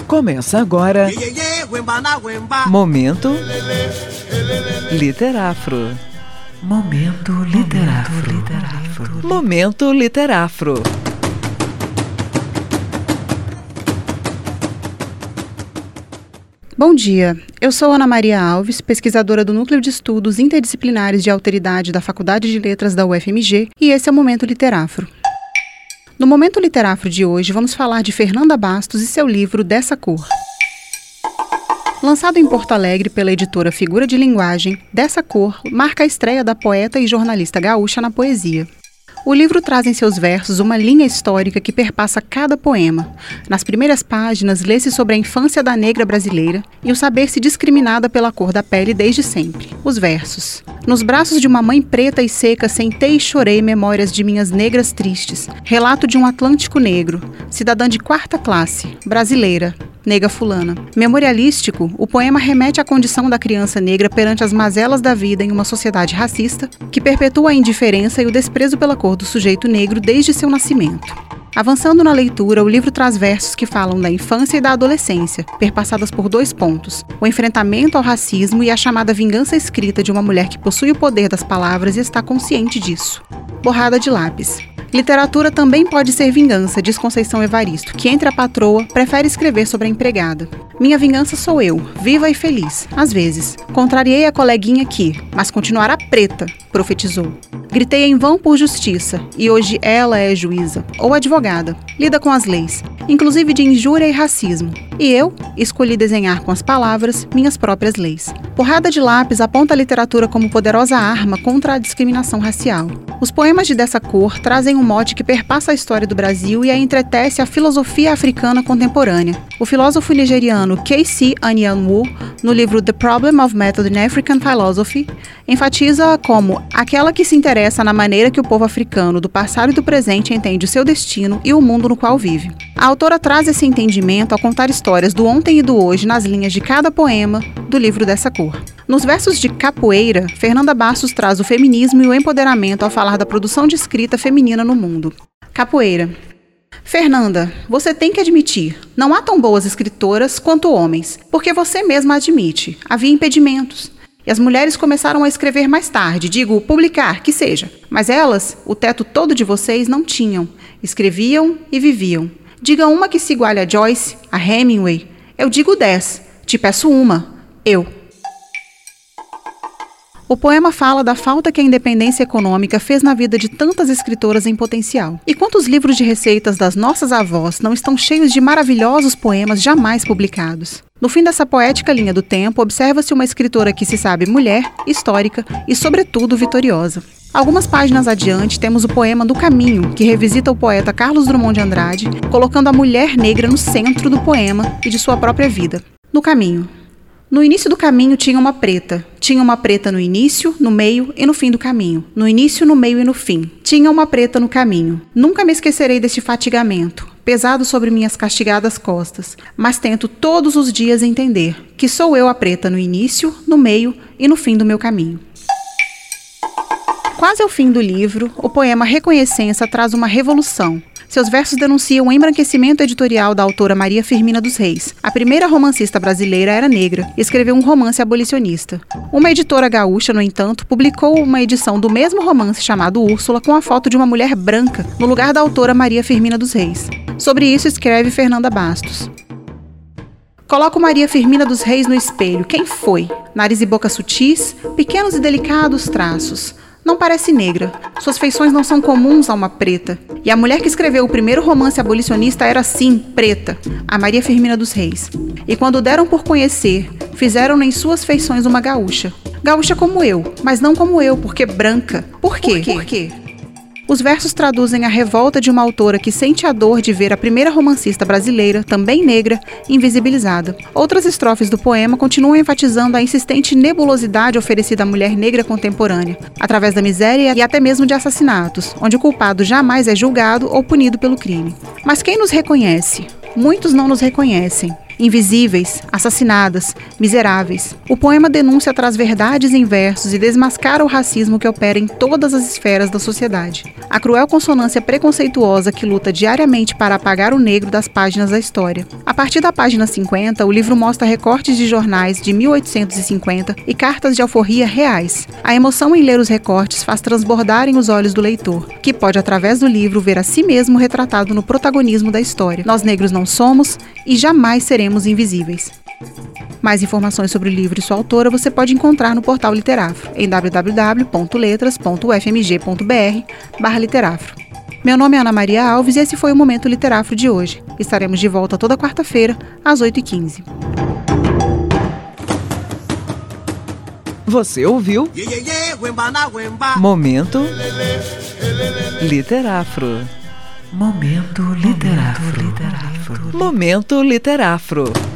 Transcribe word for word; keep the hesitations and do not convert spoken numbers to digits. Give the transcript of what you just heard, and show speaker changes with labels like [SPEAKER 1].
[SPEAKER 1] Começa agora Momento Literafro. Momento Literafro. Momento Literafro.
[SPEAKER 2] Bom dia, eu sou Ana Maria Alves, pesquisadora do Núcleo de Estudos Interdisciplinares de Alteridade da Faculdade de Letras da U F M G, e esse é o Momento Literafro. No Momento Literafro de hoje, vamos falar de Fernanda Bastos e seu livro Dessa Cor. Lançado em Porto Alegre pela editora Figura de Linguagem, Dessa Cor marca a estreia da poeta e jornalista gaúcha na poesia. O livro traz em seus versos uma linha histórica que perpassa cada poema. Nas primeiras páginas, lê-se sobre a infância da negra brasileira e o saber-se discriminada pela cor da pele desde sempre. Os versos. Nos braços de uma mãe preta e seca, sentei e chorei memórias de minhas negras tristes. Relato de um Atlântico negro, cidadã de quarta classe, brasileira, nega fulana. Memorialístico, o poema remete à condição da criança negra perante as mazelas da vida em uma sociedade racista que perpetua a indiferença e o desprezo pela cor do sujeito negro desde seu nascimento. Avançando na leitura, o livro traz versos que falam da infância e da adolescência, perpassadas por dois pontos: o enfrentamento ao racismo e a chamada vingança escrita de uma mulher que possui o poder das palavras e está consciente disso. Borrada de lápis. Literatura também pode ser vingança, diz Conceição Evaristo, que entre a patroa prefere escrever sobre a empregada. Minha vingança sou eu, viva e feliz, às vezes. Contrariei a coleguinha que, mas continuará preta, profetizou. Gritei em vão por justiça, e hoje ela é juíza, ou advogada, lida com as leis, inclusive de injúria e racismo. E eu escolhi desenhar com as palavras minhas próprias leis. Borrada de lápis aponta a literatura como poderosa arma contra a discriminação racial. Os poemas de Dessa Cor trazem um mote que perpassa a história do Brasil e a entretece a filosofia africana contemporânea. O filósofo nigeriano K C Anyanwu, no livro The Problem of Method in African Philosophy, enfatiza como aquela que se interessa na maneira que o povo africano do passado e do presente entende o seu destino e o mundo no qual vive. A autora traz esse entendimento ao contar histórias do ontem e do hoje nas linhas de cada poema do livro Dessa Cor. Nos versos de Capoeira, Fernanda Bastos traz o feminismo e o empoderamento ao falar da produção de escrita feminina no mundo. Capoeira. Fernanda, você tem que admitir, não há tão boas escritoras quanto homens, porque você mesma admite, havia impedimentos. E as mulheres começaram a escrever mais tarde, digo, publicar, que seja. Mas elas, o teto todo de vocês, não tinham. Escreviam e viviam. Diga uma que se iguale a Joyce, a Hemingway. Eu digo dez. Te peço uma. Eu. O poema fala da falta que a independência econômica fez na vida de tantas escritoras em potencial. E quantos livros de receitas das nossas avós não estão cheios de maravilhosos poemas jamais publicados? No fim dessa poética linha do tempo, observa-se uma escritora que se sabe mulher, histórica e, sobretudo, vitoriosa. Algumas páginas adiante, temos o poema Do Caminho, que revisita o poeta Carlos Drummond de Andrade, colocando a mulher negra no centro do poema e de sua própria vida. No caminho. No início do caminho tinha uma preta. Tinha uma preta no início, no meio e no fim do caminho. No início, no meio e no fim. Tinha uma preta no caminho. Nunca me esquecerei deste fatigamento, pesado sobre minhas castigadas costas, mas tento todos os dias entender que sou eu a preta no início, no meio e no fim do meu caminho. Quase ao fim do livro, o poema Reconhecença traz uma revolução. Seus versos denunciam o embranquecimento editorial da autora Maria Firmina dos Reis. A primeira romancista brasileira era negra e escreveu um romance abolicionista. Uma editora gaúcha, no entanto, publicou uma edição do mesmo romance chamado Úrsula com a foto de uma mulher branca no lugar da autora Maria Firmina dos Reis. Sobre isso escreve Fernanda Bastos. Coloco Maria Firmina dos Reis no espelho. Quem foi? Nariz e boca sutis, pequenos e delicados traços. Não parece negra. Suas feições não são comuns a uma preta. E a mulher que escreveu o primeiro romance abolicionista era, sim, preta, a Maria Firmina dos Reis. E quando deram por conhecer, fizeram em suas feições uma gaúcha. Gaúcha como eu, mas não como eu, porque branca. Por quê? Por quê? Por quê? Os versos traduzem a revolta de uma autora que sente a dor de ver a primeira romancista brasileira, também negra, invisibilizada. Outras estrofes do poema continuam enfatizando a insistente nebulosidade oferecida à mulher negra contemporânea, através da miséria e até mesmo de assassinatos, onde o culpado jamais é julgado ou punido pelo crime. Mas quem nos reconhece? Muitos não nos reconhecem. Invisíveis, assassinadas, miseráveis. O poema denúncia traz verdades em versos e desmascara o racismo que opera em todas as esferas da sociedade. A cruel consonância preconceituosa que luta diariamente para apagar o negro das páginas da história. A partir da página cinquenta, o livro mostra recortes de jornais de mil oitocentos e cinquenta e cartas de alforria reais. A emoção em ler os recortes faz transbordarem os olhos do leitor, que pode, através do livro, ver a si mesmo retratado no protagonismo da história. Nós negros não somos e jamais seremos invisíveis. Mais informações sobre o livro e sua autora você pode encontrar no portal Literafro, em w w w ponto letras ponto u f m g ponto b r barra Literafro. Meu nome é Ana Maria Alves e esse foi o Momento Literafro de hoje. Estaremos de volta toda quarta-feira, às oito e quinze.
[SPEAKER 1] Você ouviu? Momento Literafro. Momento Literafro. Momento Literafro.